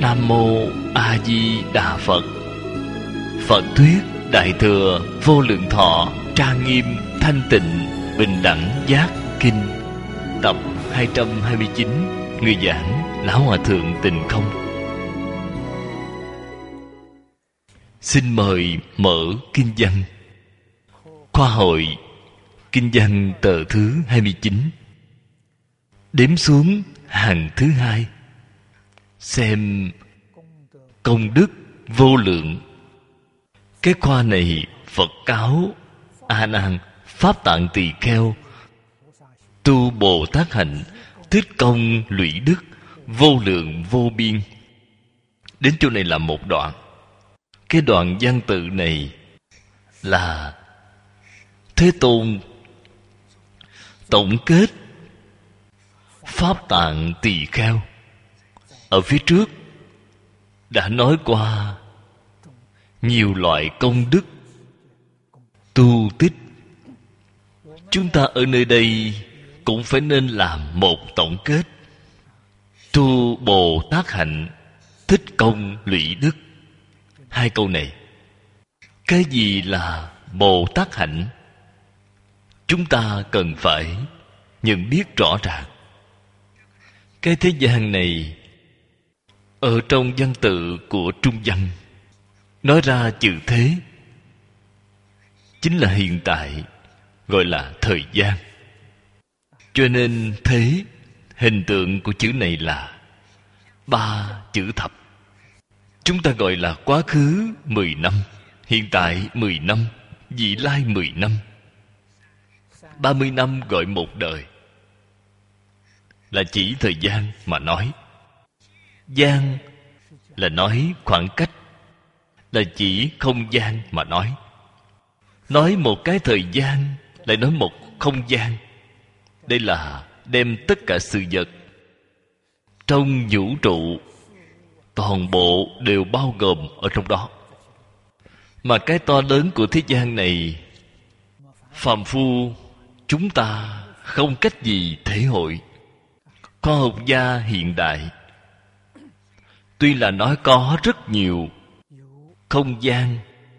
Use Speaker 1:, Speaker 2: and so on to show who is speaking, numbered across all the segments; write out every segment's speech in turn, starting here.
Speaker 1: Nam Mô A Di Đà Phật. Phật thuyết Đại thừa Vô Lượng Thọ Trang Nghiêm Thanh Tịnh Bình Đẳng Giác Kinh, tập 229. Người giảng Lão Hòa Thượng Tịnh Không. Xin mời mở kinh văn. Khoa hội kinh văn tờ thứ 29. Đếm xuống hàng thứ 2. Xem công đức vô lượng. Cái khoa này Phật cáo A Nan Pháp Tạng Tỳ Kheo tu Bồ Tát hạnh, tích công lũy đức vô lượng vô biên. Đến chỗ này là một đoạn. Cái đoạn văn tự này là Thế Tôn tổng kết Pháp Tạng Tỳ Kheo. Ở phía trước đã nói qua nhiều loại công đức tu tích. Chúng ta ở nơi đây cũng phải nên làm một tổng kết. Tu Bồ Tát hạnh, tích công lũy đức. Hai câu này, cái gì là Bồ Tát hạnh? Chúng ta cần phải nhận biết rõ ràng. Cái thế gian này, ở trong văn tự của Trung văn nói ra chữ thế chính là hiện tại, gọi là thời gian. Cho nên thế, hình tượng của chữ này là 3 chữ thập. Chúng ta gọi là quá khứ 10 năm, hiện tại 10 năm, vị lai 10 năm. 30 năm gọi một đời, là chỉ thời gian mà nói. Gian là nói khoảng cách, là chỉ không gian mà nói. Nói một cái thời gian lại nói một không gian. Đây là đem tất cả sự vật trong vũ trụ toàn bộ đều bao gồm ở trong đó. Mà cái to lớn của thế gian này, phàm phu chúng ta không cách gì thể hội. Khoa học gia hiện đại tuy là nói có rất nhiều không gian,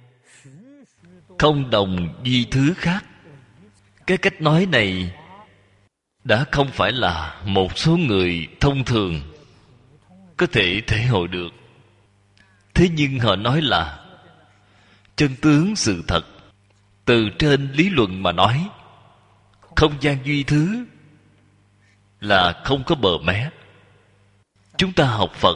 Speaker 1: không đồng duy thứ khác. Cái cách nói này đã không phải là một số người thông thường có thể thể hội được. Thế nhưng họ nói là chân tướng sự thật. Từ trên lý luận mà nói, không gian duy thứ là không có bờ mé. Chúng ta học Phật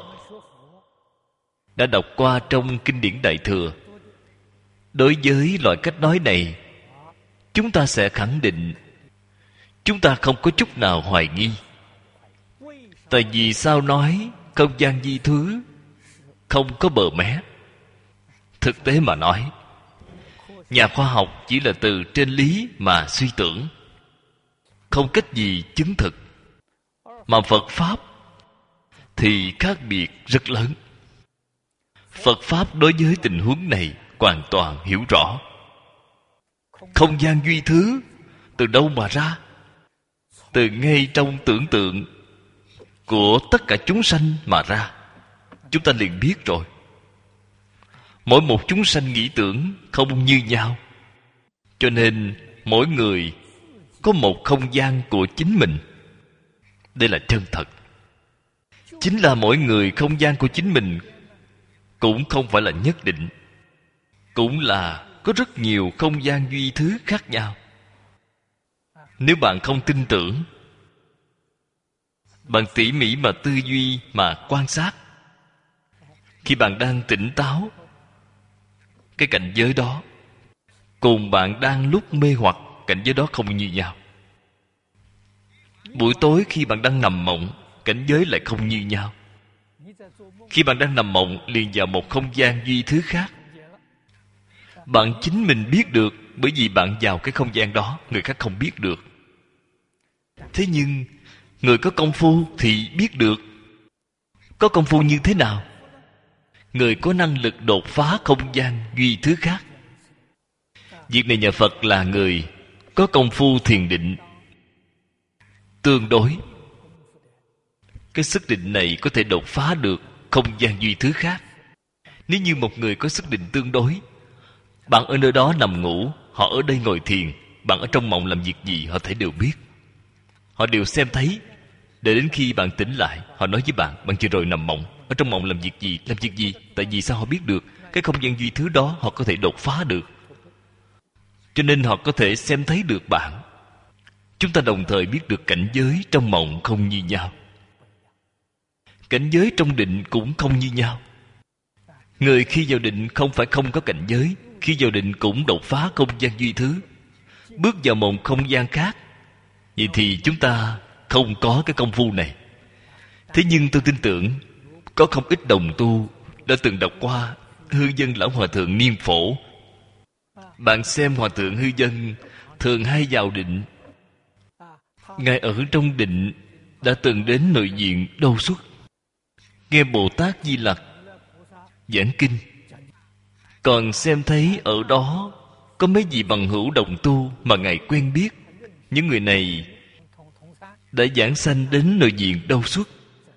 Speaker 1: đã đọc qua trong kinh điển Đại Thừa. Đối với loại cách nói này, chúng ta sẽ khẳng định, chúng ta không có chút nào hoài nghi. Tại vì sao nói không gian di thứ không có bờ mé? Thực tế mà nói, nhà khoa học chỉ là từ trên lý mà suy tưởng, không cách gì chứng thực. Mà Phật Pháp thì khác biệt rất lớn. Phật Pháp đối với tình huống này hoàn toàn hiểu rõ. Không gian duy thứ từ đâu mà ra? Từ ngay trong tưởng tượng của tất cả chúng sanh mà ra. Chúng ta liền biết rồi. Mỗi một chúng sanh nghĩ tưởng không như nhau, cho nên mỗi người có một không gian của chính mình. Đây là chân thật. Chính là mỗi người không gian của chính mình cũng không phải là nhất định, cũng là có rất nhiều không gian duy thứ khác nhau. Nếu bạn không tin tưởng, bạn tỉ mỉ mà tư duy mà quan sát. Khi bạn đang tỉnh táo, cái cảnh giới đó cùng bạn đang lúc mê hoặc, cảnh giới đó không như nhau. Buổi tối khi bạn đang nằm mộng, cảnh giới lại không như nhau. Khi bạn đang nằm mộng liền vào một không gian duy thứ khác. Bạn chính mình biết được, bởi vì bạn vào cái không gian đó, người khác không biết được. Thế nhưng người có công phu thì biết được. Có công phu như thế nào? Người có năng lực đột phá không gian duy thứ khác. Việc này nhà Phật là người có công phu thiền định tương đối. Cái sức định này có thể đột phá được không gian duy thứ khác. Nếu như một người có sức định tương đối, bạn ở nơi đó nằm ngủ, họ ở đây ngồi thiền, bạn ở trong mộng làm việc gì họ thấy đều biết. Họ đều xem thấy. Để đến khi bạn tỉnh lại, họ nói với bạn: bạn vừa rồi nằm mộng, ở trong mộng làm việc gì, làm việc gì. Tại vì sao họ biết được? Cái không gian duy thứ đó họ có thể đột phá được, cho nên họ có thể xem thấy được bạn. Chúng ta đồng thời biết được cảnh giới trong mộng không như nhau, cảnh giới trong định cũng không như nhau. Người khi vào định không phải không có cảnh giới, khi vào định cũng đột phá không gian duy thứ, bước vào một không gian khác. Vậy thì chúng ta không có cái công phu này. Thế nhưng tôi tin tưởng có không ít đồng tu đã từng đọc qua Hư Dân Lão Hòa Thượng Niêm Phổ. Bạn xem Hòa Thượng Hư Dân thường hay vào định. Ngài ở trong định đã từng đến nội viện Đâu Xuất, nghe Bồ Tát Di Lặc giảng kinh, còn xem thấy ở đó có mấy vị bằng hữu đồng tu mà Ngài quen biết. Những người này đã giảng sanh đến nội viện Đâu Xuất.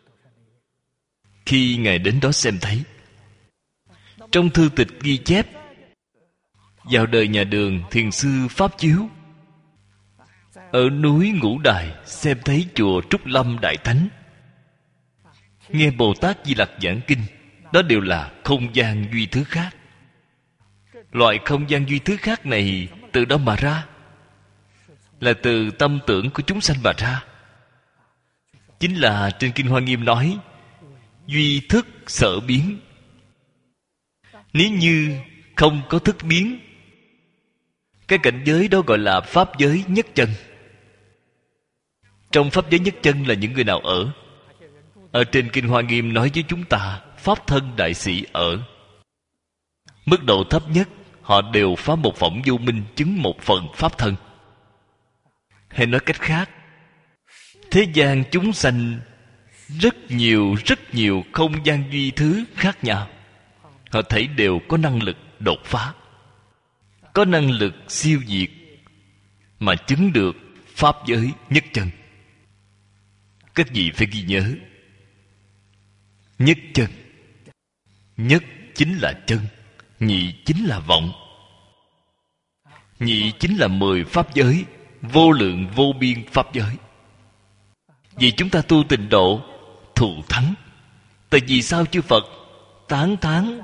Speaker 1: Khi Ngài đến đó xem thấy, trong thư tịch ghi chép, vào đời nhà Đường thiền sư Pháp Chiếu ở núi Ngũ Đài xem thấy chùa Trúc Lâm Đại Thánh, nghe Bồ Tát Di Lặc giảng kinh. Đó đều là không gian duy thứ khác. Loại không gian duy thứ khác này từ đâu mà ra? Là từ tâm tưởng của chúng sanh mà ra. Chính là trên Kinh Hoa Nghiêm nói duy thức sở biến. Nếu như không có thức biến, cái cảnh giới đó gọi là pháp giới nhất chân. Trong pháp giới nhất chân là những người nào ở? Ở trên Kinh Hoa Nghiêm nói với chúng ta, pháp thân đại sĩ ở. Mức độ thấp nhất, họ đều phá một phẩm vô minh, chứng một phần pháp thân. Hay nói cách khác, thế gian chúng sanh rất nhiều không gian duy thứ khác nhau. Họ thấy đều có năng lực đột phá, có năng lực siêu diệt, mà chứng được pháp giới nhất chân. Các vị phải ghi nhớ, nhất chân. Nhất chính là chân, nhị chính là vọng, nhị chính là 10 pháp giới, vô lượng vô biên pháp giới. Vì chúng ta tu tịnh độ thù thắng. Tại vì sao chư Phật tán thán,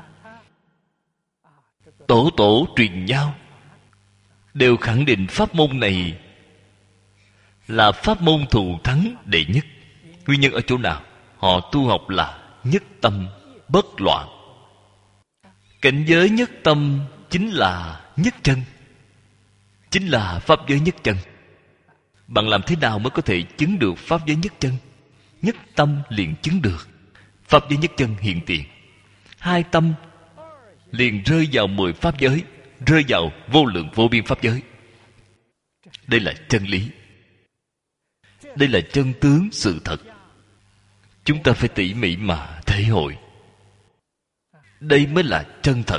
Speaker 1: tổ tổ truyền nhau, đều khẳng định pháp môn này là pháp môn thù thắng đệ nhất. Nguyên nhân ở chỗ nào? Họ tu học là nhất tâm bất loạn. Cảnh giới nhất tâm chính là nhất chân, chính là pháp giới nhất chân. Bạn làm thế nào mới có thể chứng được pháp giới nhất chân? Nhất tâm liền chứng được pháp giới nhất chân hiện tiền. Hai tâm liền rơi vào 10 pháp giới, rơi vào vô lượng vô biên pháp giới. Đây là chân lý, đây là chân tướng sự thật. Chúng ta phải tỉ mỉ mà thể hội. Đây mới là chân thật.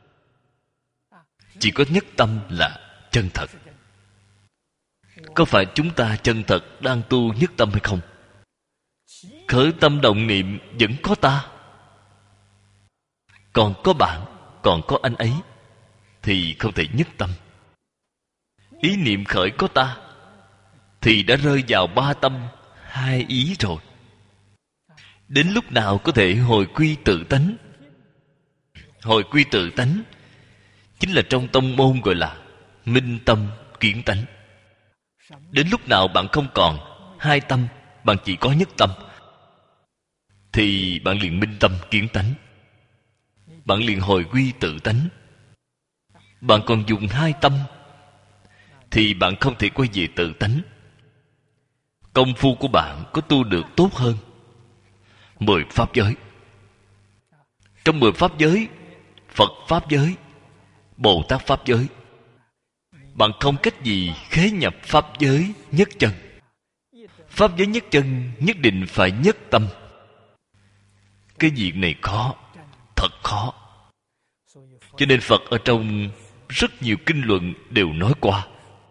Speaker 1: Chỉ có nhất tâm là chân thật. Có phải chúng ta chân thật đang tu nhất tâm hay không? Khởi tâm động niệm vẫn có ta, còn có bạn, còn có anh ấy, thì không thể nhất tâm. Ý niệm khởi có ta, thì đã rơi vào ba tâm hai ý rồi. Đến lúc nào có thể hồi quy tự tánh? Hồi quy tự tánh chính là trong tông môn gọi là minh tâm kiến tánh. Đến lúc nào bạn không còn hai tâm, bạn chỉ có nhất tâm, thì bạn liền minh tâm kiến tánh, bạn liền hồi quy tự tánh. Bạn còn dùng hai tâm, thì bạn không thể quay về tự tánh. Công phu của bạn có tu được tốt hơn 10 pháp giới. Trong 10 pháp giới, Phật pháp giới, Bồ Tát pháp giới, bạn không cách gì khế nhập pháp giới nhất chân. Pháp giới nhất chân nhất định phải nhất tâm. Cái việc này khó, thật khó. Cho nên Phật ở trong rất nhiều kinh luận đều nói qua,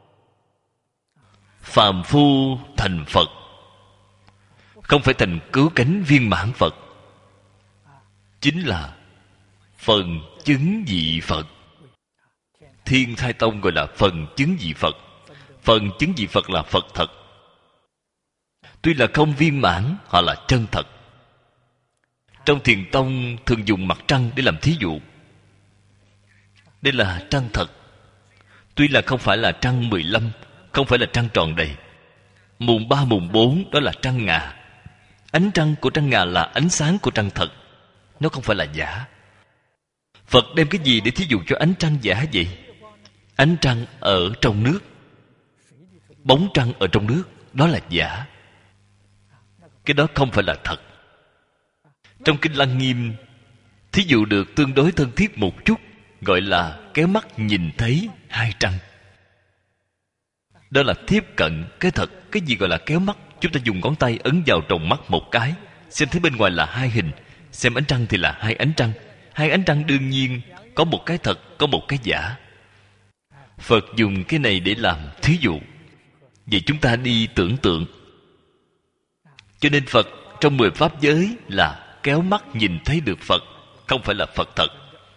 Speaker 1: phàm phu thành Phật, không phải thành cứu cánh viên mãn Phật. chính là phần chứng vị Phật. Thiên Thai Tông gọi là phần chứng vị Phật. Phần chứng vị Phật là Phật thật. Tuy là không viên mãn, họ là chân thật. Trong Thiền Tông thường dùng mặt trăng để làm thí dụ. Đây là trăng thật. Tuy là không phải là trăng 15, không phải là trăng tròn đầy. Mùng 3, mùng 4 đó là trăng ngà. Ánh trăng của trăng ngà là ánh sáng của trăng thật. Nó không phải là giả. Phật đem cái gì để thí dụ cho ánh trăng giả vậy? Ánh trăng ở trong nước, bóng trăng ở trong nước, đó là giả. Cái đó không phải là thật. Trong Kinh Lăng Nghiêm, thí dụ được tương đối thân thiết một chút, gọi là kéo mắt nhìn thấy hai trăng. Đó là tiếp cận cái thật. Cái gì gọi là kéo mắt? Chúng ta dùng ngón tay ấn vào tròng mắt một cái, xem thấy bên ngoài là hai hình. Xem ánh trăng thì là hai ánh trăng. Hai ánh trăng đương nhiên có một cái thật, có một cái giả. Phật dùng cái này để làm thí dụ. Vậy chúng ta đi tưởng tượng. Cho nên Phật trong 10 pháp giới là kéo mắt nhìn thấy được Phật, không phải là Phật thật.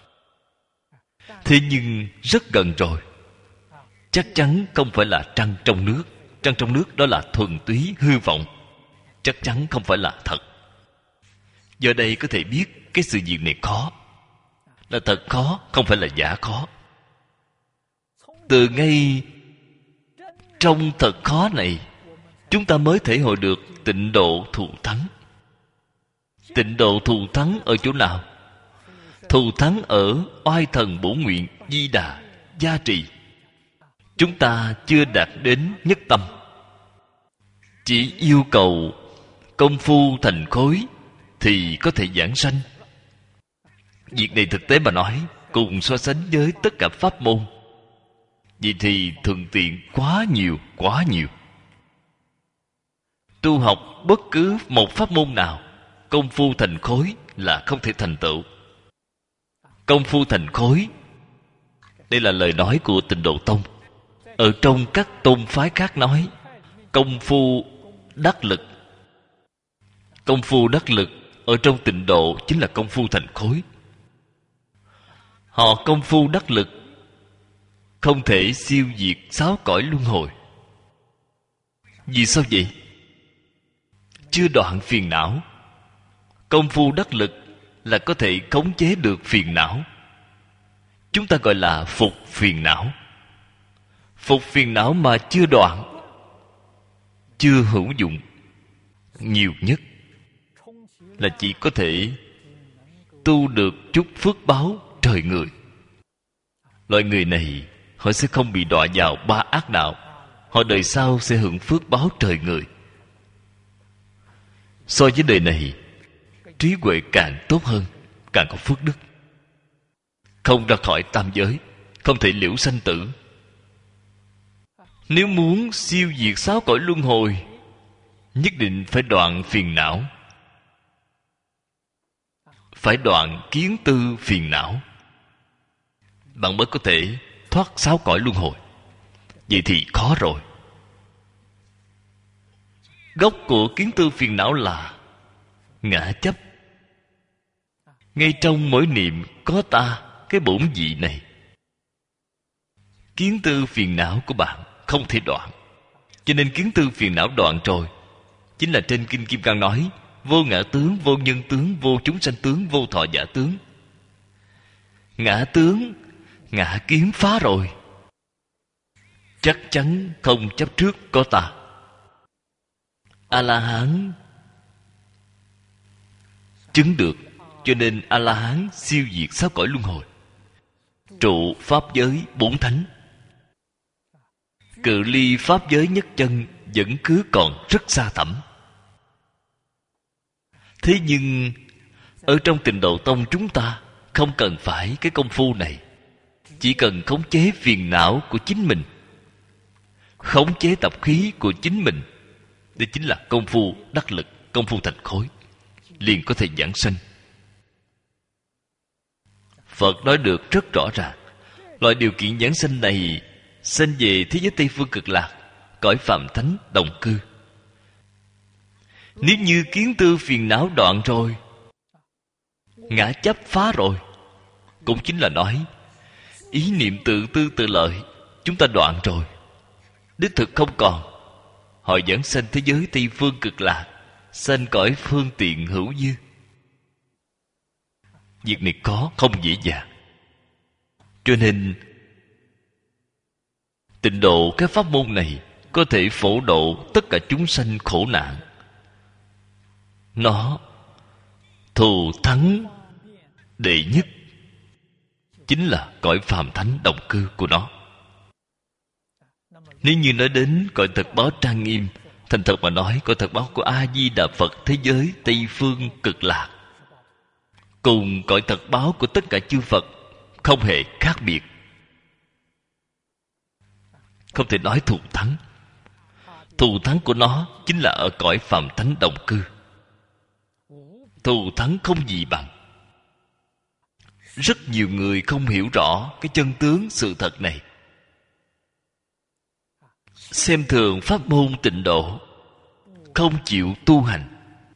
Speaker 1: Thế nhưng rất gần rồi. Chắc chắn không phải là trăng trong nước. Trăng trong nước đó là thuần túy hư vọng. Chắc chắn không phải là thật. Giờ đây có thể biết cái sự việc này khó. Là thật khó, không phải là giả khó. Từ ngay trong thật khó này, chúng ta mới thể hội được tịnh độ thù thắng. Tịnh độ thù thắng ở chỗ nào? Thù thắng ở oai thần bổ nguyện di đà gia trì. Chúng ta chưa đạt đến nhất tâm, chỉ yêu cầu công phu thành khối thì có thể giảng sanh. Việc này thực tế mà nói, cùng so sánh với tất cả pháp môn, vậy thì thuận tiện quá nhiều, quá nhiều. Tu học bất cứ một pháp môn nào, công phu thành khối là không thể thành tựu. Công phu thành khối, đây là lời nói của Tịnh Độ Tông. Ở trong các tôn phái khác nói công phu đắc lực. Công phu đắc lực ở trong Tịnh Độ chính là công phu thành khối. Họ công phu đắc lực không thể siêu diệt 6 cõi luân hồi. Vì sao vậy? Chưa đoạn phiền não. Công phu đắc lực là có thể khống chế được phiền não. Chúng ta gọi là phục phiền não. Phục phiền não mà chưa đoạn, chưa hữu dụng. Nhiều nhất là chỉ có thể tu được chút phước báo trời người. Loại người này họ sẽ không bị đọa vào 3 ác đạo. Họ đời sau sẽ hưởng phước báo trời người. So với đời này, trí huệ càng tốt hơn, càng có phước đức. Không ra khỏi tam giới, không thể liễu sanh tử. Nếu muốn siêu diệt 6 cõi luân hồi, nhất định phải đoạn phiền não, phải đoạn kiến tư phiền não, bạn mới có thể thoát 6 cõi luân hồi. Vậy thì khó rồi. Gốc của kiến tư phiền não là ngã chấp. Ngay trong mỗi niệm có ta, cái bổn vị này. Kiến tư phiền não của bạn không thể đoạn. Cho nên kiến tư phiền não đoạn rồi, chính là trên Kinh Kim Cang nói vô ngã tướng, vô nhân tướng, vô chúng sanh tướng, vô thọ giả tướng. Ngã tướng, ngã kiến phá rồi, chắc chắn không chấp trước có ta. A-la-hán chứng được, cho nên A-la-hán siêu diệt 6 cõi luân hồi, trụ pháp giới 4 thánh. Cự ly pháp giới nhất chân vẫn cứ còn rất xa thẳm. Thế nhưng ở trong Tịnh Độ Tông chúng ta không cần phải cái công phu này. Chỉ cần khống chế phiền não của chính mình, khống chế tập khí của chính mình, đây chính là công phu đắc lực, công phu thành khối, liền có thể giảng sanh. Phật nói được rất rõ ràng. Loại điều kiện giảng sanh này sanh về thế giới Tây Phương Cực Lạc, cõi phàm thánh đồng cư. Nếu như kiến tư phiền não đoạn rồi, ngã chấp phá rồi. Cũng chính là nói ý niệm tự tư tự lợi chúng ta đoạn rồi, đích thực không còn. Họ dẫn sanh thế giới Tây Phương Cực Lạc, sanh cõi phương tiện hữu dư. Việc này có không dễ dàng. Cho nên tịnh độ cái pháp môn này có thể phổ độ tất cả chúng sanh khổ nạn. Nó thù thắng đệ nhất chính là cõi phàm thánh đồng cư của nó. Nếu như nói đến cõi thật báo trang nghiêm, thành thật mà nói, cõi thật báo của A Di Đà Phật thế giới Tây Phương Cực Lạc cùng cõi thật báo của tất cả chư Phật không hề khác biệt. Không thể nói thù thắng. Thù thắng của nó chính là ở cõi phàm thánh đồng cư. Thù thắng không gì bằng. Rất nhiều người không hiểu rõ cái chân tướng sự thật này, xem thường pháp môn tịnh độ, không chịu tu hành.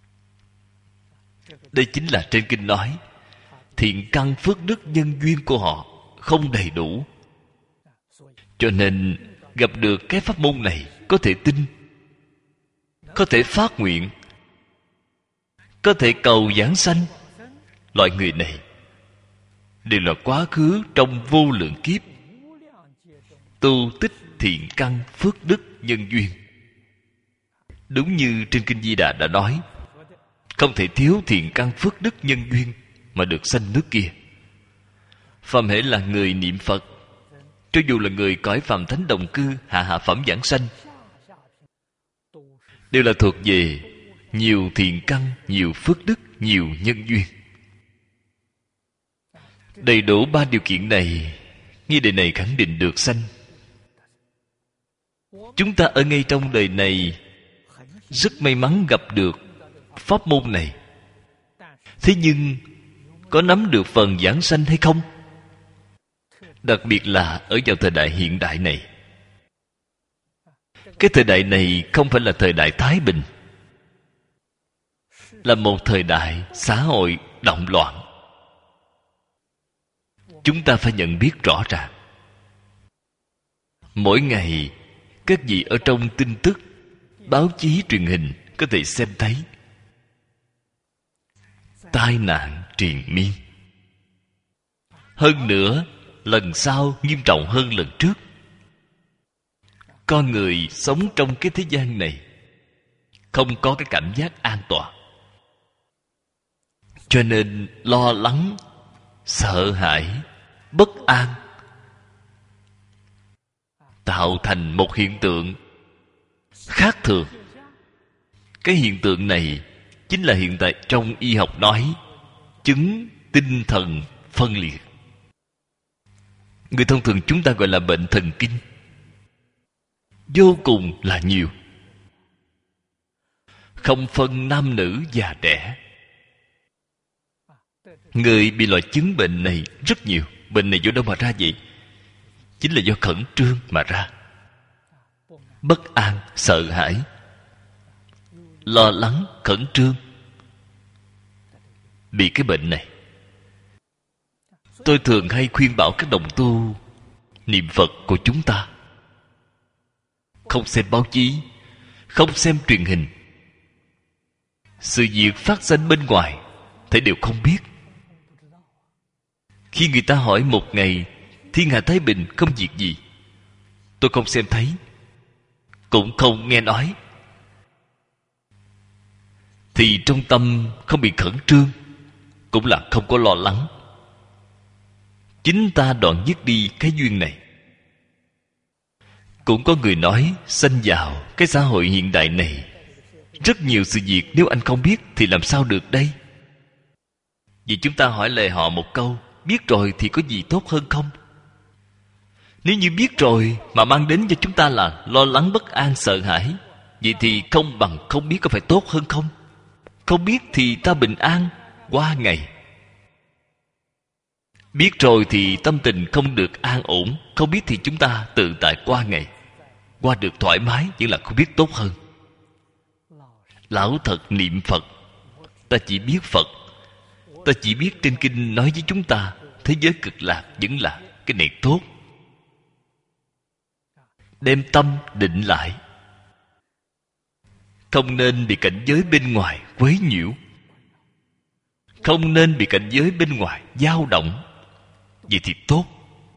Speaker 1: Đây chính là trên kinh nói thiện căn phước đức nhân duyên của họ không đầy đủ. Cho nên gặp được cái pháp môn này có thể tin, có thể phát nguyện, có thể cầu giảng sanh. Loại người này đều là quá khứ trong vô lượng kiếp tu tích thiện căn phước đức nhân duyên. Đúng như trên kinh Di Đà đã nói, không thể thiếu thiện căn phước đức nhân duyên mà được sanh nước kia. Phàm hễ là người niệm Phật, cho dù là người cõi phàm thánh đồng cư hạ phẩm giảng sanh, đều là thuộc về nhiều thiện căn, nhiều phước đức, nhiều nhân duyên. Đầy đủ ba điều kiện này, ngay đời này khẳng định được sanh. Chúng ta ở ngay trong đời này rất may mắn gặp được pháp môn này. Thế nhưng có nắm được phần giảng sanh hay không? Đặc biệt là ở vào thời đại hiện đại này. Cái thời đại này không phải là thời đại thái bình, là một thời đại xã hội động loạn. Chúng ta phải nhận biết rõ ràng. Mỗi ngày các vị ở trong tin tức, báo chí, truyền hình có thể xem thấy tai nạn triền miên. Hơn nữa, lần sau nghiêm trọng hơn lần trước. Con người sống trong cái thế gian này không có cái cảm giác an toàn, cho nên lo lắng, sợ hãi, bất an, tạo thành một hiện tượng khác thường. Cái hiện tượng này chính là hiện tại trong y học nói chứng tinh thần phân liệt. Người thông thường chúng ta gọi là bệnh thần kinh. Vô cùng là nhiều, không phân nam nữ già trẻ. Người bị loại chứng bệnh này rất nhiều. Bệnh này do đâu mà ra vậy? Chính là do khẩn trương mà ra. Bất an, sợ hãi, lo lắng, khẩn trương, bị cái bệnh này. Tôi thường hay khuyên bảo các đồng tu niệm Phật của chúng ta không xem báo chí, không xem truyền hình. Sự việc phát sinh bên ngoài thảy đều không biết. Khi người ta hỏi một ngày thiên hạ thái bình không việc gì, tôi không xem thấy, cũng không nghe nói, thì trong tâm không bị khẩn trương, cũng là không có lo lắng. Chính ta đoạn dứt đi cái duyên này. Cũng có người nói sanh vào cái xã hội hiện đại này, rất nhiều sự việc nếu anh không biết thì làm sao được đây? Vì chúng ta hỏi lời họ một câu, biết rồi thì có gì tốt hơn không? Nếu như biết rồi mà mang đến cho chúng ta là lo lắng, bất an, sợ hãi, vậy thì không bằng không biết có phải tốt hơn không? Không biết thì ta bình an qua ngày. Biết rồi thì tâm tình không được an ổn. Không biết thì chúng ta tự tại qua ngày, qua được thoải mái, vẫn là không biết tốt hơn. Lão thật niệm Phật, ta chỉ biết Phật, Ta chỉ biết trên kinh nói với chúng ta thế giới cực lạc vẫn là cái này tốt. Đem tâm định lại, không nên bị cảnh giới bên ngoài quấy nhiễu, không nên bị cảnh giới bên ngoài dao động. Vậy thì tốt.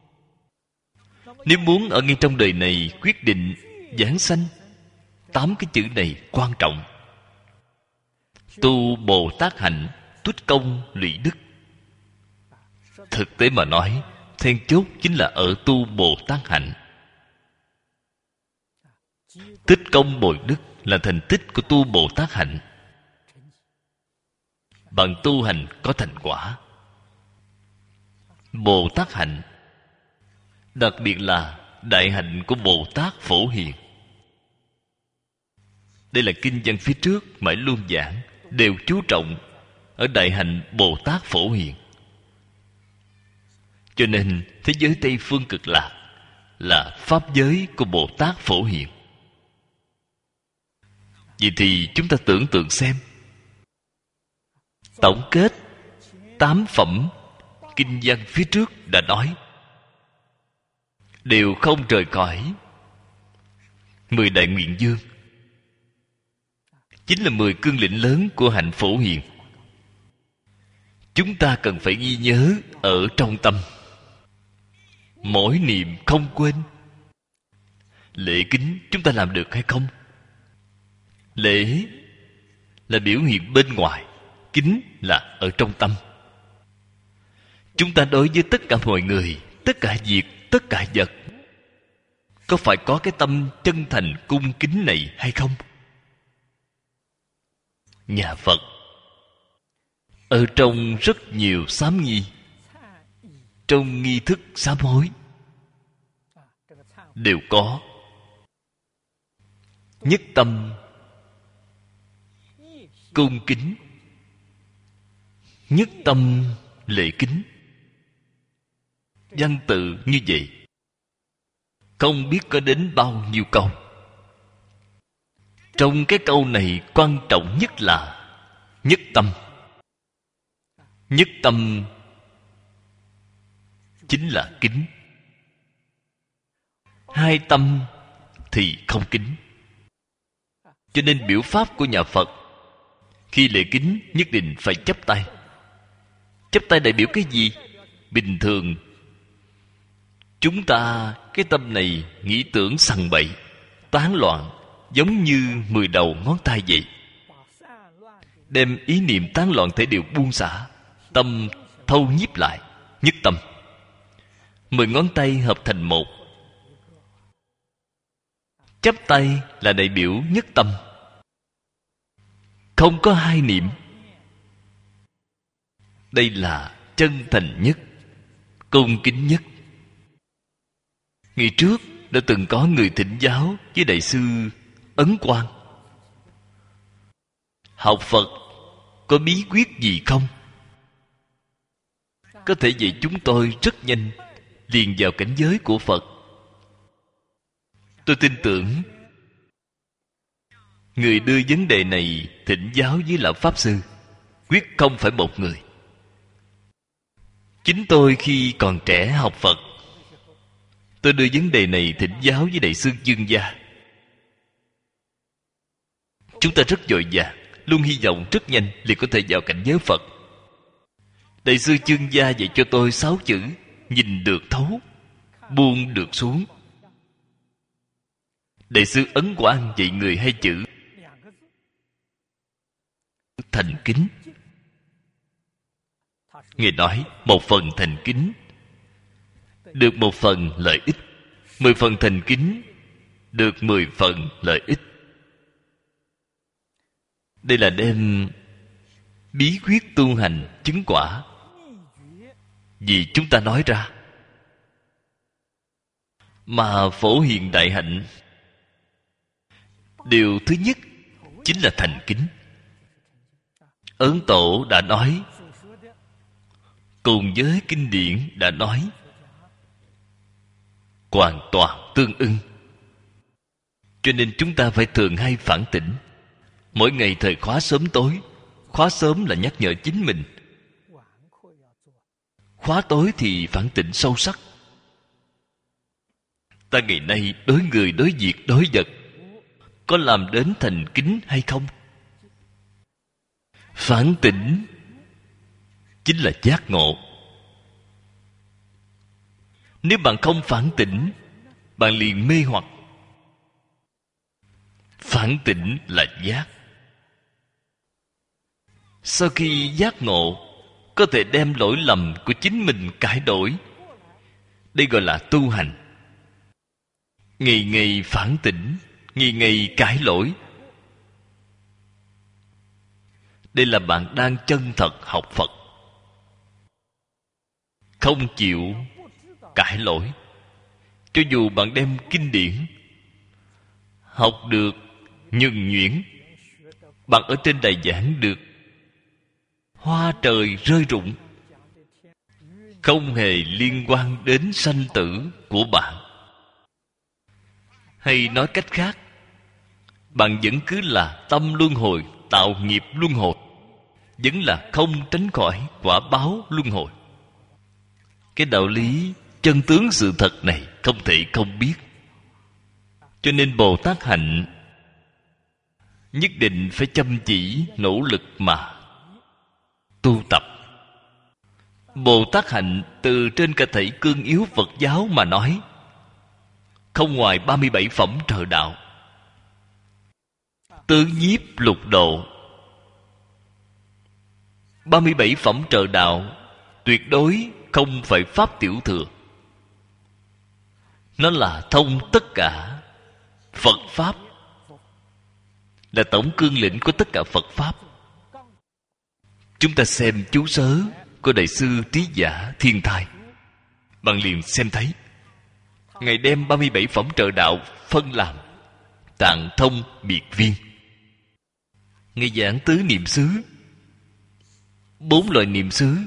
Speaker 1: Nếu muốn ở ngay trong đời này quyết định giảng sanh, 8 cái chữ này quan trọng. Tu Bồ Tát hạnh, tuất công lụy đức. Thực tế mà nói, then chốt chính là ở tu Bồ Tát hạnh. Tích công bồi đức là thành tích của tu Bồ Tát hạnh. Bằng tu hành có thành quả. Bồ Tát hạnh, đặc biệt là đại hạnh của Bồ Tát Phổ Hiền. Đây là kinh văn phía trước mãi luôn giảng, đều chú trọng ở đại hạnh Bồ Tát Phổ Hiền. Cho nên thế giới Tây Phương Cực Lạc là pháp giới của Bồ Tát Phổ Hiền. Vậy thì chúng ta tưởng tượng xem, tổng kết 8 phẩm kinh văn phía trước đã nói, đều không rời khỏi 10 đại nguyện dương, chính là 10 cương lĩnh lớn của hạnh Phổ Hiền. Chúng ta cần phải ghi nhớ ở trong tâm, mỗi niệm không quên. Lễ kính chúng ta làm được hay không? Lễ là biểu hiện bên ngoài, kính là ở trong tâm. Chúng ta đối với tất cả mọi người, tất cả việc, tất cả vật, có phải có cái tâm chân thành cung kính này hay không? Nhà Phật ở trong rất nhiều sám nghi, trong nghi thức sám hối đều có nhất tâm cung kính, nhất tâm lễ kính. Văn tự như vậy không biết có đến bao nhiêu câu. Trong cái câu này quan trọng nhất là nhất tâm. Nhất tâm chính là kính. Hai tâm thì không kính. Cho nên biểu pháp của nhà Phật, khi lễ kính nhất định phải chắp tay. Chắp tay đại biểu cái gì? Bình thường chúng ta cái tâm này nghĩ tưởng sằng bậy, tán loạn, giống như 10 đầu ngón tay vậy. Đem ý niệm tán loạn thể đều buông xả, tâm thâu nhiếp lại, nhất tâm. 10 ngón tay hợp thành một. Chắp tay là đại biểu nhất tâm, không có hai niệm. Đây là chân thành nhất, cung kính nhất. Ngày trước đã từng có người thỉnh giáo với đại sư Ấn Quang. Học Phật có bí quyết gì không? Có thể dạy chúng tôi rất nhanh liền vào cảnh giới của Phật. Tôi tin tưởng người đưa vấn đề này thỉnh giáo với lão Pháp Sư quyết không phải một người. Chính tôi khi còn trẻ học Phật, tôi đưa vấn đề này thỉnh giáo với đại sư Dương Gia. Chúng ta rất vội vàng, luôn hy vọng rất nhanh liền có thể vào cảnh giới Phật. Đại sư Dương Gia dạy cho tôi 6 chữ: nhìn được thấu, buông được xuống. Đại sư Ấn Quang dạy người 2 chữ: thành kính. Ngài nói 1 phần thành kính được 1 phần lợi ích, 10 phần thành kính được 10 phần lợi ích. Đây là đem bí quyết tu hành chứng quả vì chúng ta nói ra. Mà Phổ Hiền đại hạnh, điều thứ nhất chính là thành kính. Ấn Tổ đã nói, cùng với kinh điển đã nói, hoàn toàn tương ưng. Cho nên chúng ta phải thường hay phản tỉnh. Mỗi ngày thời khóa sớm tối, khóa sớm là nhắc nhở chính mình, khóa tối thì phản tỉnh sâu sắc. Ta ngày nay đối người, đối việc, đối vật có làm đến thành kính hay không? Phản tỉnh chính là giác ngộ. Nếu bạn không phản tỉnh, bạn liền mê hoặc. Phản tỉnh là giác. Sau khi giác ngộ, có thể đem lỗi lầm của chính mình cải đổi. Đây gọi là tu hành. Ngày ngày phản tỉnh, ngày ngày cải lỗi. Đây là bạn đang chân thật học Phật. Không chịu cải lỗi. Cho dù bạn đem kinh điển học được nhuần nhuyễn, bạn ở trên đài giảng được hoa trời rơi rụng, không hề liên quan đến sanh tử của bạn. Hay nói cách khác, bạn vẫn cứ là tâm luân hồi, tạo nghiệp luân hồi, vẫn là không tránh khỏi quả báo luân hồi. Cái đạo lý chân tướng sự thật này không thể không biết. Cho nên Bồ Tát hạnh nhất định phải chăm chỉ nỗ lực mà tu tập. Bồ Tát hạnh từ trên cả thảy cương yếu Phật giáo mà nói, không ngoài 37 phẩm trợ đạo. Tứ nhiếp lục độ, 37 phẩm trợ đạo tuyệt đối không phải pháp tiểu thừa. Nó là thông tất cả Phật Pháp, là tổng cương lĩnh của tất cả Phật Pháp. Chúng ta xem chú sớ của Đại sư Trí Giả Thiên Thai, bạn liền xem thấy Ngài đem 37 phẩm trợ đạo phân làm tạng thông biệt viên. Ngài giảng tứ niệm xứ, 4 loại niệm xứ: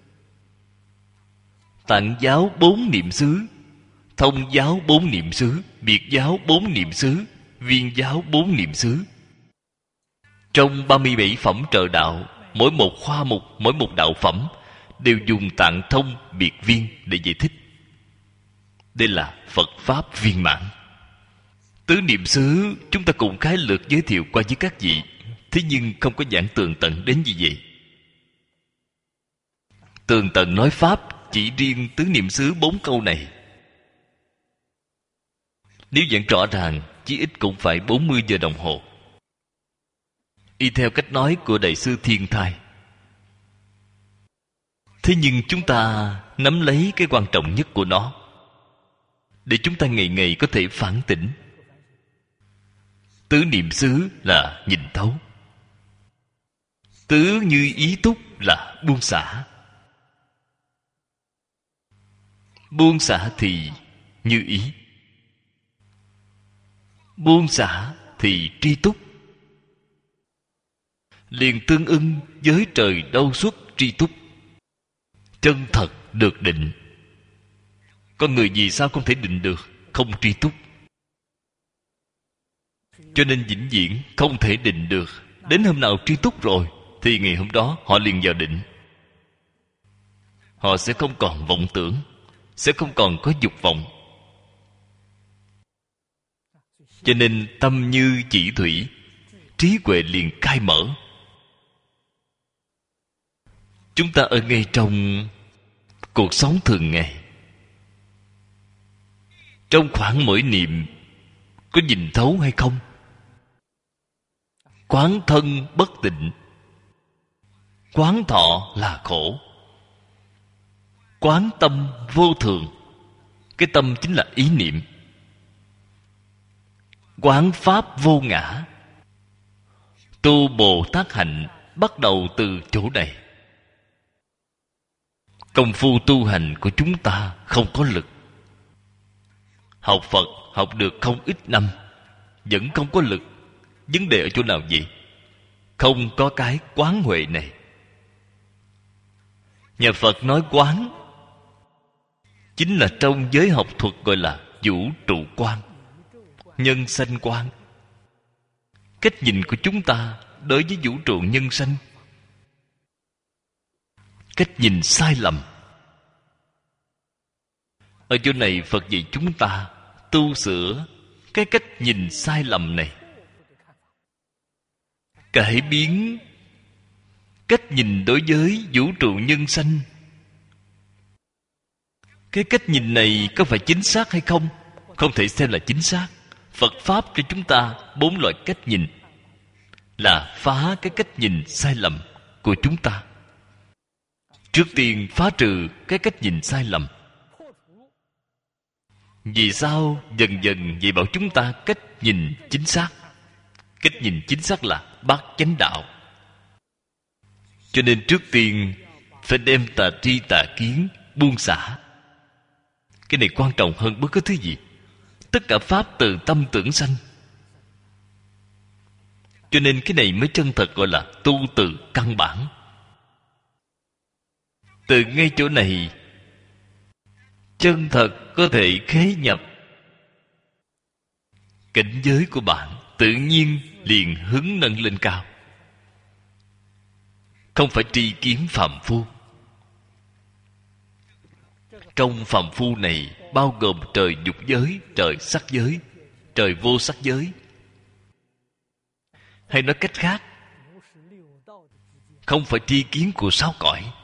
Speaker 1: tạng giáo 4 niệm xứ, thông giáo 4 niệm xứ, biệt giáo 4 niệm xứ, viên giáo 4 niệm xứ. Trong 37 phẩm trợ đạo, mỗi một khoa mục, mỗi một đạo phẩm đều dùng tạng thông biệt viên để giải thích. Đây là Phật Pháp viên mãn. Tứ niệm xứ chúng ta cũng khái lược giới thiệu qua với các vị, thế nhưng không có giảng tường tận đến như vậy. Tường tận nói Pháp chỉ riêng tứ niệm xứ 4 câu này, nếu giảng rõ ràng chí ít cũng phải 40 giờ đồng hồ. Y theo cách nói của Đại sư Thiên Thai. Thế nhưng chúng ta nắm lấy cái quan trọng nhất của nó, để chúng ta ngày ngày có thể phản tỉnh. Tứ niệm xứ là nhìn thấu. Tứ như ý túc là buông xả. Buông xả thì như ý, buông xả thì tri túc, liền tương ưng với trời đâu xuất tri túc. Chân thật được định. Con người vì sao không thể định được? Không tri túc. Cho nên vĩnh viễn không thể định được. Đến hôm nào tri túc rồi thì ngày hôm đó họ liền vào định. Họ sẽ không còn vọng tưởng, sẽ không còn có dục vọng. Cho nên tâm như chỉ thủy, trí huệ liền khai mở. Chúng ta ở ngay trong cuộc sống thường ngày, trong khoảng mỗi niệm có nhìn thấu hay không? Quán thân bất tịnh, quán thọ là khổ, quán tâm vô thường. Cái tâm chính là ý niệm. Quán pháp vô ngã. Tu Bồ Tát hạnh bắt đầu từ chỗ này. Công phu tu hành của chúng ta không có lực. Học Phật học được không ít năm, vẫn không có lực. Vấn đề ở chỗ nào vậy? Không có cái quán huệ này. Nhà Phật nói quán chính là trong giới học thuật gọi là vũ trụ quan, nhân sanh quan. Cách nhìn của chúng ta đối với vũ trụ nhân sanh, cách nhìn sai lầm. Ở chỗ này Phật dạy chúng ta tu sửa cái cách nhìn sai lầm này, cải biến cách nhìn đối với vũ trụ nhân sanh. Cái cách nhìn này có phải chính xác hay không? Không thể xem là chính xác. Phật Pháp cho chúng ta 4 loại cách nhìn, là phá cái cách nhìn sai lầm của chúng ta. Trước tiên phá trừ cái cách nhìn sai lầm. Vì sao dần dần dạy bảo chúng ta cách nhìn chính xác? Cách nhìn chính xác là bát chánh đạo. Cho nên trước tiên phải đem tà tri tà kiến buông xả. Cái này quan trọng hơn bất cứ thứ gì. Tất cả pháp từ tâm tưởng sanh. Cho nên cái này mới chân thật gọi là tu từ căn bản. Từ ngay chỗ này chân thật có thể khế nhập cảnh giới của bạn, tự nhiên liền hứng nâng lên cao. Không phải tri kiến phàm phu. Trong phàm phu này bao gồm trời dục giới, trời sắc giới, trời vô sắc giới. Hay nói cách khác, không phải tri kiến của 6 cõi.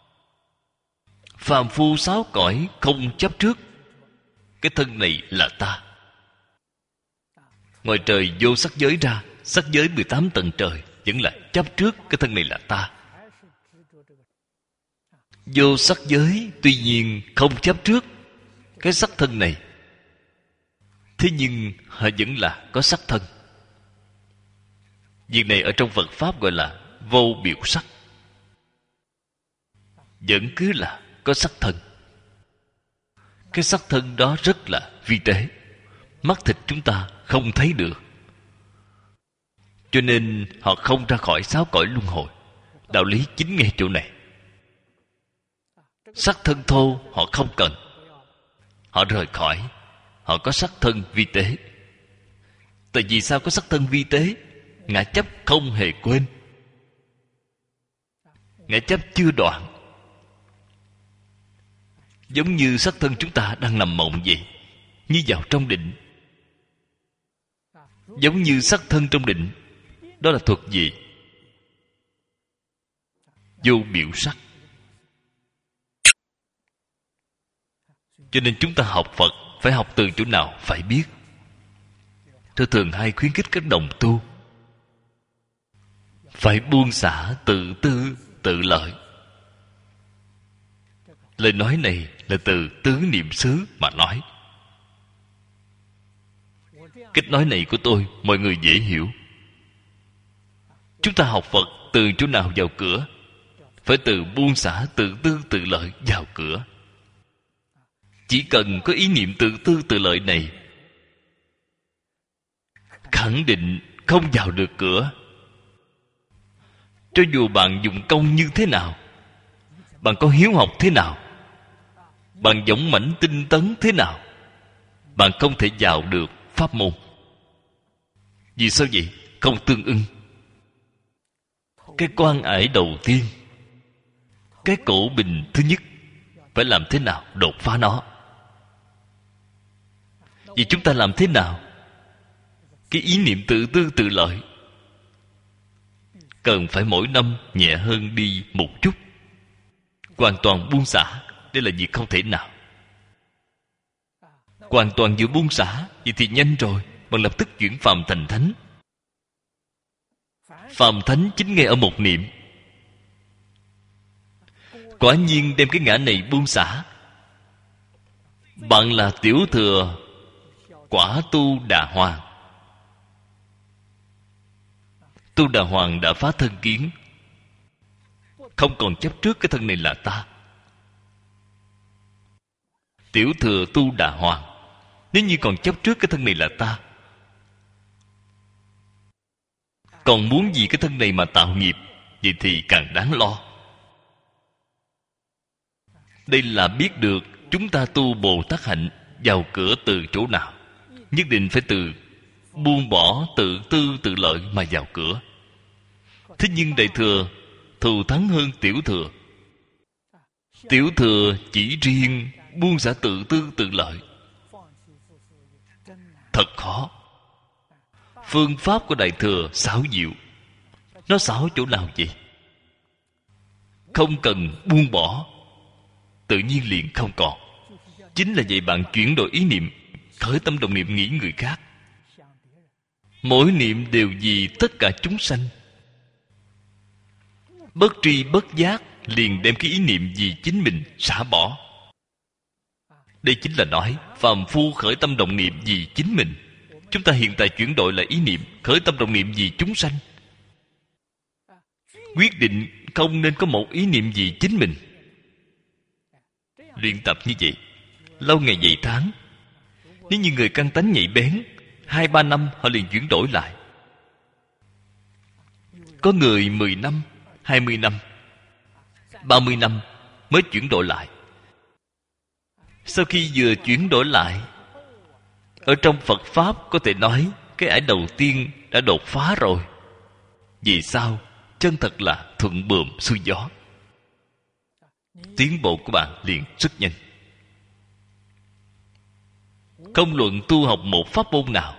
Speaker 1: Phàm phu 6 cõi không chấp trước cái thân này là ta. Ngoài trời vô sắc giới ra, sắc giới 18 tầng trời vẫn là chấp trước cái thân này là ta. Vô sắc giới tuy nhiên không chấp trước cái sắc thân này, thế nhưng họ vẫn là có sắc thân. Việc này ở trong Phật Pháp gọi là vô biểu sắc. Vẫn cứ là có sắc thân. Cái sắc thân đó rất là vi tế, mắt thịt chúng ta không thấy được. Cho nên họ không ra khỏi 6 cõi luân hồi. Đạo lý chính ngay chỗ này. Sắc thân thô họ không cần, họ rời khỏi. Họ có sắc thân vi tế. Tại vì sao có sắc thân vi tế? Ngã chấp không hề quên. Ngã chấp chưa đoạn. Giống như sắc thân chúng ta đang nằm mộng vậy, như vào trong định. Giống như sắc thân trong định. Đó là thuộc gì? Vô biểu sắc. Cho nên chúng ta học Phật phải học từ chỗ nào phải biết. Tôi thường hay khuyến khích các đồng tu phải buông xả tự tư tự lợi. Lời nói này là từ tứ niệm xứ mà nói. Cách nói này của tôi mọi người dễ hiểu. Chúng ta học Phật từ chỗ nào vào cửa? Phải từ buông xả tự tư tự lợi vào cửa. Chỉ cần có ý niệm tự tư tự lợi này, khẳng định không vào được cửa. Cho dù bạn dùng công như thế nào, bạn có hiếu học thế nào, bạn dũng mãnh tinh tấn thế nào, bạn không thể vào được pháp môn. Vì sao vậy? Không tương ưng. Cái quan ải đầu tiên, cái cổ bình thứ nhất, phải làm thế nào đột phá nó? Vì chúng ta làm thế nào? Cái ý niệm tự tư tự lợi cần phải mỗi năm nhẹ hơn đi một chút. Hoàn toàn buông xả, đây là việc không thể nào. Hoàn toàn vừa buông xả, vậy thì nhanh rồi, bạn lập tức chuyển phàm thành thánh. Phàm thánh chính ngay ở một niệm. Quả nhiên đem cái ngã này buông xả, bạn là tiểu thừa quả tu đà hoàng. Tu đà hoàng đã phá thân kiến, không còn chấp trước cái thân này là ta. Tiểu thừa tu đà hoàng, nếu như còn chấp trước cái thân này là ta, còn muốn vì cái thân này mà tạo nghiệp, vậy thì càng đáng lo. Đây là biết được chúng ta tu Bồ Tát hạnh vào cửa từ chỗ nào. Nhất định phải từ buông bỏ tự tư tự lợi mà vào cửa. Thế nhưng đại thừa thù thắng hơn tiểu thừa. Tiểu thừa chỉ riêng buông xả tự tư tự lợi thật khó. Phương pháp của Đại Thừa xảo diệu. Nó xảo chỗ nào vậy? Không cần buông bỏ, tự nhiên liền không còn. Chính là vậy, bạn chuyển đổi ý niệm, khởi tâm động niệm nghĩ người khác. Mỗi niệm đều vì tất cả chúng sanh. Bất tri bất giác liền đem cái ý niệm vì chính mình xả bỏ. Đây chính là nói phàm phu khởi tâm động niệm vì chính mình. Chúng ta hiện tại chuyển đổi lại ý niệm, khởi tâm động niệm vì chúng sanh. Quyết định không nên có một ý niệm vì chính mình. Luyện tập như vậy, lâu ngày vậy tháng. Nếu như người căn tánh nhạy bén, 2-3 năm họ liền chuyển đổi lại. Có người 10 năm, 20 năm, 30 năm mới chuyển đổi lại. Sau khi vừa chuyển đổi lại, ở trong Phật Pháp có thể nói cái ải đầu tiên đã đột phá rồi. Vì sao? Chân thật là thuận buồm xuôi gió. Tiến bộ của bạn liền rất nhanh. Không luận tu học một pháp môn nào,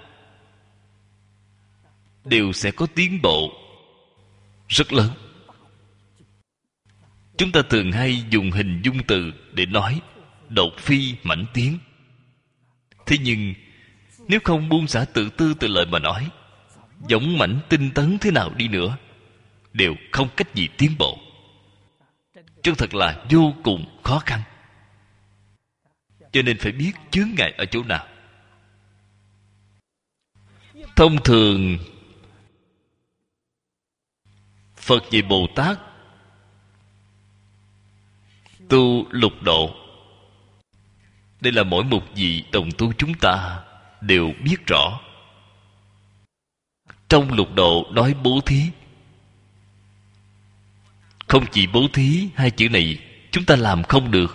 Speaker 1: đều sẽ có tiến bộ rất lớn. Chúng ta thường hay dùng hình dung từ để nói đột phi mãnh tiến. Thế nhưng nếu không buông xả tự tư tự lợi mà nói, dũng mãnh tinh tấn thế nào đi nữa đều không cách gì tiến bộ. Chân thật là vô cùng khó khăn. Cho nên phải biết chướng ngại ở chỗ nào. Thông thường Phật dạy Bồ Tát tu lục độ. Đây là mỗi một vị đồng tu chúng ta đều biết rõ. Trong lục độ nói bố thí. Không chỉ bố thí, hai chữ này chúng ta làm không được.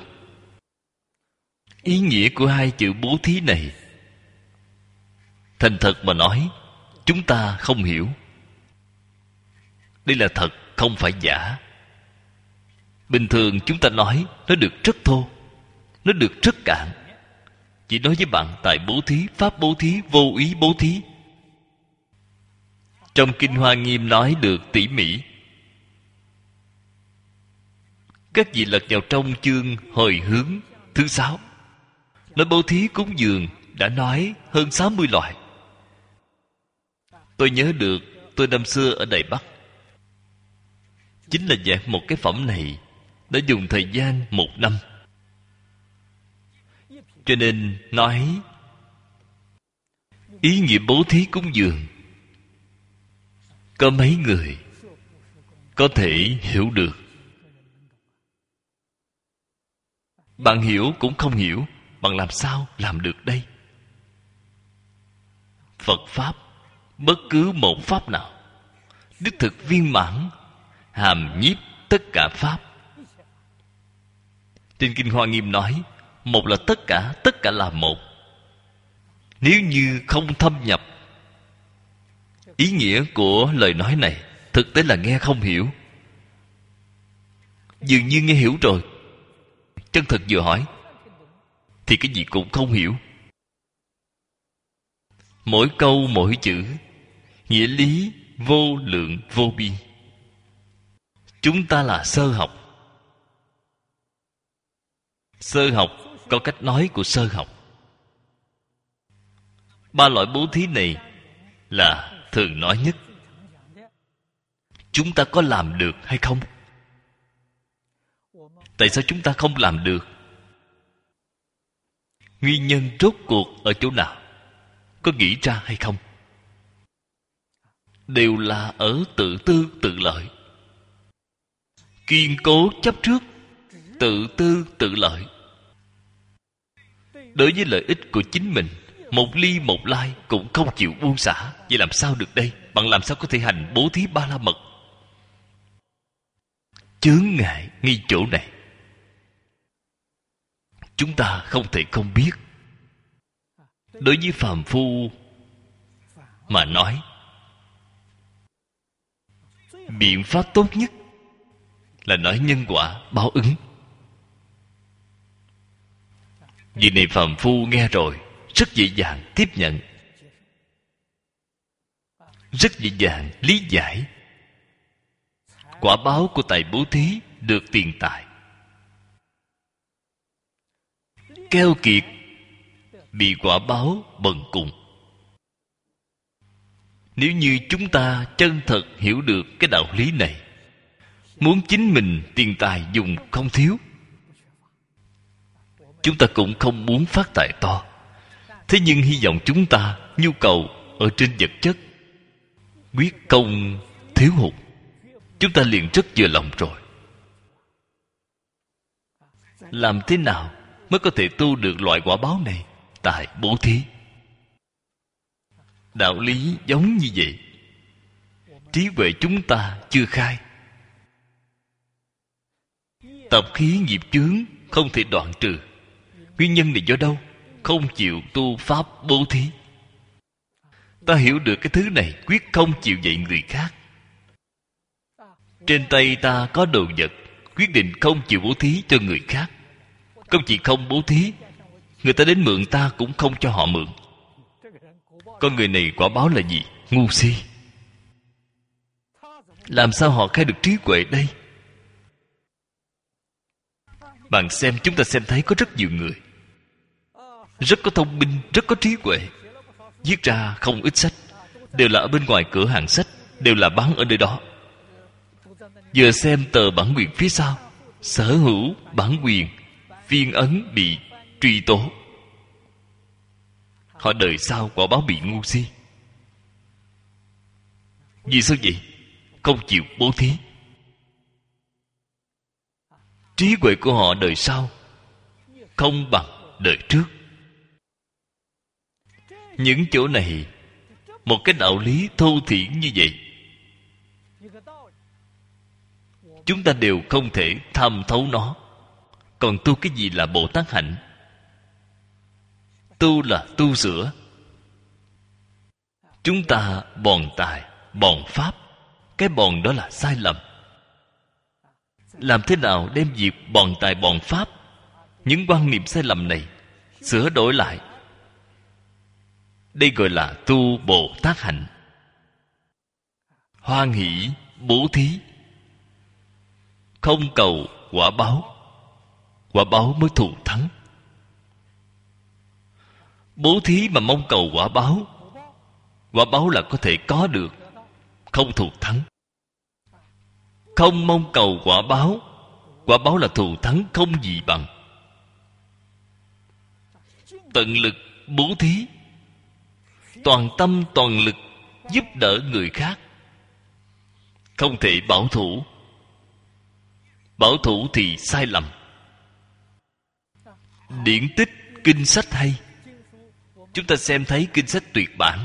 Speaker 1: Ý nghĩa của hai chữ bố thí này, thành thật mà nói, chúng ta không hiểu. Đây là thật, không phải giả. Bình thường chúng ta nói, nó được rất thô, nó được rất cạn. Chỉ nói với bạn tại bố thí, pháp bố thí, vô ý bố thí. Trong Kinh Hoa Nghiêm nói được tỉ mỉ. Các vị lật vào trong chương hồi hướng thứ 6, nói bố thí cúng dường đã nói hơn 60 loại. Tôi nhớ được tôi năm xưa ở Đài Bắc, chính là giảng một cái phẩm này đã dùng thời gian 1 năm. Cho nên nói ý nghĩa bố thí cúng dường, có mấy người có thể hiểu được. Bạn hiểu cũng không hiểu, bạn làm sao làm được đây? Phật Pháp, bất cứ một Pháp nào, đích thực viên mãn, hàm nhiếp tất cả Pháp. Trên Kinh Hoa Nghiêm nói, một là tất cả là một. Nếu như không thâm nhập ý nghĩa của lời nói này, thực tế là nghe không hiểu. Dường như nghe hiểu rồi, chân thật vừa hỏi thì cái gì cũng không hiểu. Mỗi câu mỗi chữ nghĩa lý vô lượng vô biên. Chúng ta là sơ học. Sơ học có cách nói của sơ học. 3 loại bố thí này là thường nói nhất. Chúng ta có làm được hay không? Tại sao chúng ta không làm được? Nguyên nhân rốt cuộc ở chỗ nào? Có nghĩ ra hay không? Đều là ở tự tư tự lợi. Kiên cố chấp trước, tự tư tự lợi. Đối với lợi ích của chính mình, một ly một lai cũng không chịu buông xả. Vậy làm sao được đây? Bạn làm sao có thể hành bố thí ba la mật? Chướng ngại ngay chỗ này. Chúng ta không thể không biết. Đối với phàm phu mà nói, biện pháp tốt nhất là nói nhân quả báo ứng. Vị này phàm phu nghe rồi rất dễ dàng tiếp nhận, rất dễ dàng lý giải. Quả báo của tài bố thí được tiền tài. Keo kiệt bị quả báo bần cùng. Nếu như chúng ta chân thật hiểu được cái đạo lý này, muốn chính mình tiền tài dùng không thiếu, chúng ta cũng không muốn phát tài to. Thế nhưng hy vọng chúng ta nhu cầu ở trên vật chất quyết không thiếu hụt, chúng ta liền rất vừa lòng rồi. Làm thế nào mới có thể tu được loại quả báo này? Tại bố thí. Đạo lý giống như vậy. Trí huệ chúng ta chưa khai, tập khí nghiệp chướng không thể đoạn trừ. Nguyên nhân này do đâu? Không chịu tu pháp bố thí. Ta hiểu được cái thứ này, quyết không chịu dạy người khác. Trên tay ta có đồ vật, quyết định không chịu bố thí cho người khác. Không chỉ không bố thí, người ta đến mượn ta cũng không cho họ mượn. Con người này quả báo là gì? Ngu si. Làm sao họ khai được trí huệ đây? Bạn xem, chúng ta xem thấy có rất nhiều người rất có thông minh, rất có trí huệ, viết ra không ít sách, đều là ở bên ngoài cửa hàng sách, đều là bán ở nơi đó. Vừa xem tờ bản quyền phía sau, sở hữu bản quyền, phiên ấn bị truy tố. Họ đời sau quả báo bị ngu si. Vì sao vậy? Không chịu bố thí. Trí huệ của họ đời sau không bằng đời trước. Những chỗ này, một cái đạo lý thô thiển như vậy, chúng ta đều không thể tham thấu nó. Còn tu cái gì là Bồ Tát hạnh? Tu là tu sửa. Chúng ta bòn tài, bòn pháp. Cái bòn đó là sai lầm. Làm thế nào đem việc bòn tài bòn pháp, những quan niệm sai lầm này sửa đổi lại? Đây gọi là tu Bồ Tát hạnh. Hoan hỷ bố thí, không cầu quả báo. Quả báo mới thù thắng. Bố thí mà mong cầu quả báo, quả báo là có thể có được, không thù thắng. Không mong cầu quả báo, quả báo là thù thắng không gì bằng. Tận lực bố thí, toàn tâm toàn lực giúp đỡ người khác, không thể bảo thủ. Bảo thủ thì sai lầm. Điển tích kinh sách hay, chúng ta xem thấy kinh sách tuyệt bản.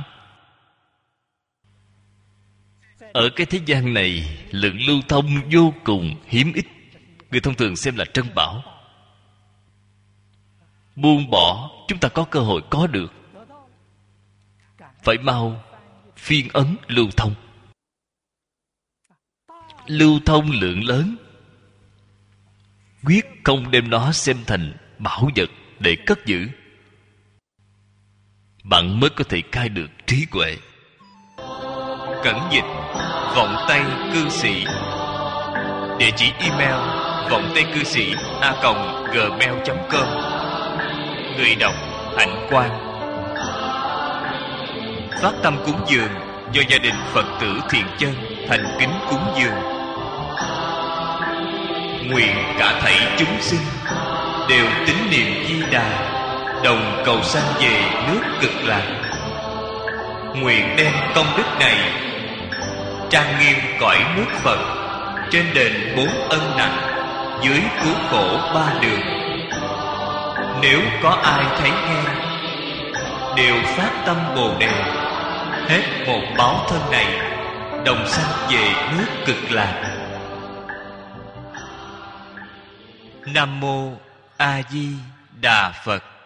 Speaker 1: Ở cái thế gian này, lượng lưu thông vô cùng hiếm ít. Người thông thường xem là trân bảo. Buông bỏ, chúng ta có cơ hội có được, phải mau phiên ấn lưu thông. Lưu thông lượng lớn, quyết không đem nó xem thành bảo vật để cất giữ. Bạn mới có thể khai được trí huệ. Cẩn dịch vọng tây cư sĩ. Địa chỉ email vọng tây cư sĩ @gmail.com. Người đọc Hạnh Quang. Phát tâm cúng dường do gia đình Phật tử Thiện Chân thành kính cúng dường. Nguyện cả thảy chúng sinh đều tín niệm Di Đà, đồng cầu sanh về nước Cực Lạc. Nguyện đem công đức này trang nghiêm cõi nước Phật, trên đền 4 ân nặng, dưới cứu khổ 3 đường. Nếu có ai thấy nghe, đều phát tâm Bồ Đề, hết một báo thân này, đồng sanh về nước Cực Lạc. Nam mô A Di Đà Phật.